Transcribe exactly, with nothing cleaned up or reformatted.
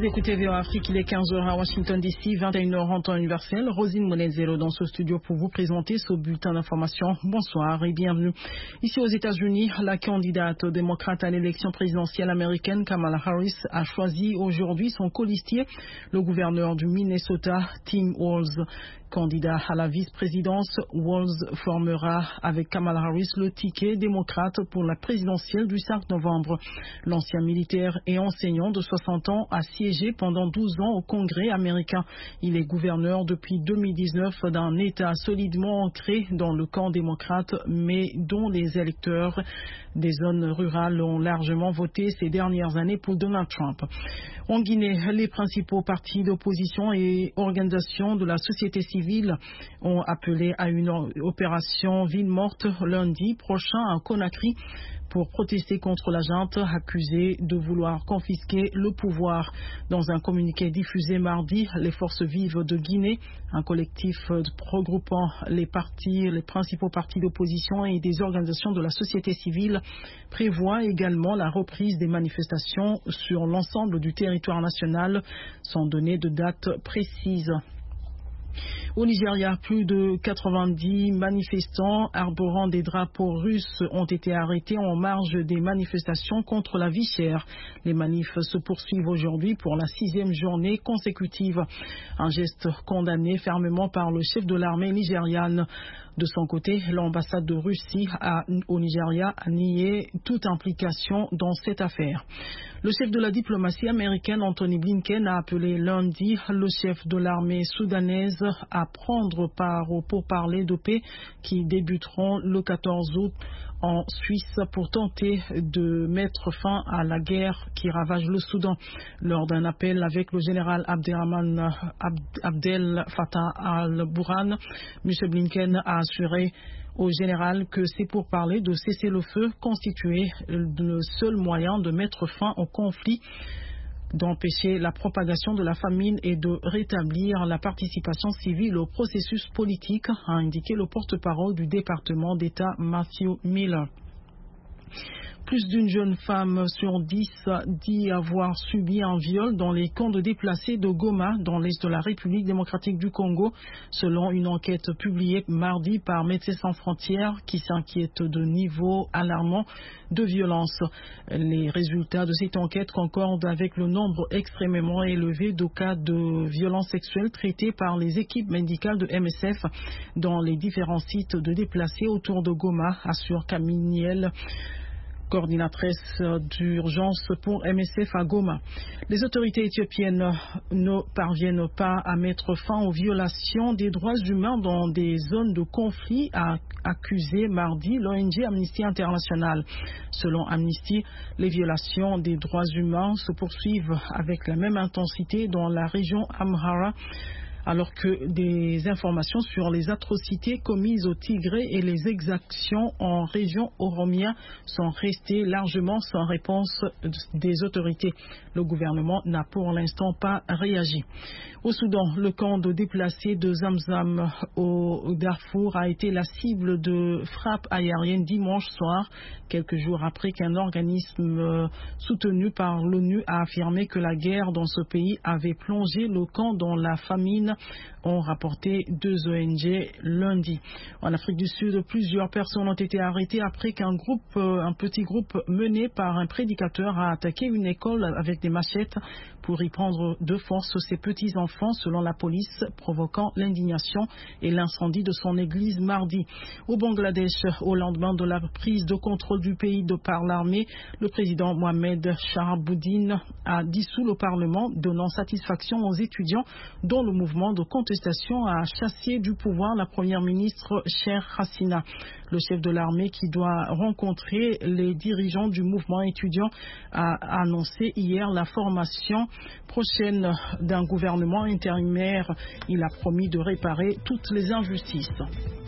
écoutez V O Afrique, il est quinze heures à Washington D C, vingt et une heures en temps universel. Rosine Monenzero dans ce studio pour vous présenter ce bulletin d'information. Bonsoir et bienvenue. Ici aux États-Unis, la candidate démocrate à l'élection présidentielle américaine, Kamala Harris, a choisi aujourd'hui son colistier, le gouverneur du Minnesota, Tim Walz. Candidat à la vice-présidence, Walz formera avec Kamala Harris le ticket démocrate pour la présidentielle du cinq novembre. L'ancien militaire et enseignant de soixante ans a siégé pendant douze ans au Congrès américain. Il est gouverneur depuis deux mille dix-neuf d'un État solidement ancré dans le camp démocrate, mais dont les électeurs des zones rurales ont largement voté ces dernières années pour Donald Trump. En Guinée, les principaux partis d'opposition et organisations de la société civile ont appelé à une opération ville morte lundi prochain à Conakry pour protester contre la junte accusée de vouloir confisquer le pouvoir. Dans un communiqué diffusé mardi, les Forces vives de Guinée, un collectif regroupant les partis, les principaux partis d'opposition et des organisations de la société civile, prévoit également la reprise des manifestations sur l'ensemble du territoire national sans donner de date précise. Au Nigeria, plus de quatre-vingt-dix manifestants arborant des drapeaux russes ont été arrêtés en marge des manifestations contre la vie chère. Les manifs se poursuivent aujourd'hui pour la sixième journée consécutive. Un geste condamné fermement par le chef de l'armée nigériane. De son côté, l'ambassade de Russie a, au Nigeria a nié toute implication dans cette affaire. Le chef de la diplomatie américaine, Anthony Blinken, a appelé lundi le chef de l'armée soudanaise à prendre part aux pourparlers de paix qui débuteront le quatorze août en Suisse pour tenter de mettre fin à la guerre qui ravage le Soudan. Lors d'un appel avec le général Abderrahman Abdel Fattah al-Burhan, M. Blinken a assuré au général que c'est pour parler de cesser le feu constitué le seul moyen de mettre fin au conflit, d'empêcher la propagation de la famine et de rétablir la participation civile au processus politique, a indiqué le porte-parole du département d'État Matthew Miller. Plus d'une jeune femme sur dix dit avoir subi un viol dans les camps de déplacés de Goma, dans l'est de la République démocratique du Congo, selon une enquête publiée mardi par Médecins sans frontières qui s'inquiète de niveaux alarmants de violence. Les résultats de cette enquête concordent avec le nombre extrêmement élevé de cas de violences sexuelles traités par les équipes médicales de M S F dans les différents sites de déplacés autour de Goma, assure Camille, coordinatrice d'urgence pour M S F à Goma. Les autorités éthiopiennes ne parviennent pas à mettre fin aux violations des droits humains dans des zones de conflit, a accusé mardi l'O N G Amnesty International. Selon Amnesty, les violations des droits humains se poursuivent avec la même intensité dans la région Amhara, alors que des informations sur les atrocités commises au Tigré et les exactions en région Oromia sont restées largement sans réponse des autorités. Le gouvernement n'a pour l'instant pas réagi. Au Soudan, le camp de déplacés de Zamzam au Darfour a été la cible de frappes aériennes dimanche soir, quelques jours après qu'un organisme soutenu par l'ONU a affirmé que la guerre dans ce pays avait plongé le camp dans la famine, ont rapporté deux O N G lundi. En Afrique du Sud, plusieurs personnes ont été arrêtées après qu'un groupe, un petit groupe mené par un prédicateur a attaqué une école avec des machettes pour y prendre de force ses petits-enfants, selon la police, provoquant l'indignation et l'incendie de son église mardi. Au Bangladesh, au lendemain de la prise de contrôle du pays de par l'armée, le président Mohamed Shahabuddin a dissous le Parlement, donnant satisfaction aux étudiants dont le mouvement de contestation a chassé du pouvoir la première ministre Sheikh Hasina. Le chef de l'armée, qui doit rencontrer les dirigeants du mouvement étudiant, a annoncé hier la formation prochaine d'un gouvernement intérimaire. Il a promis de réparer toutes les injustices.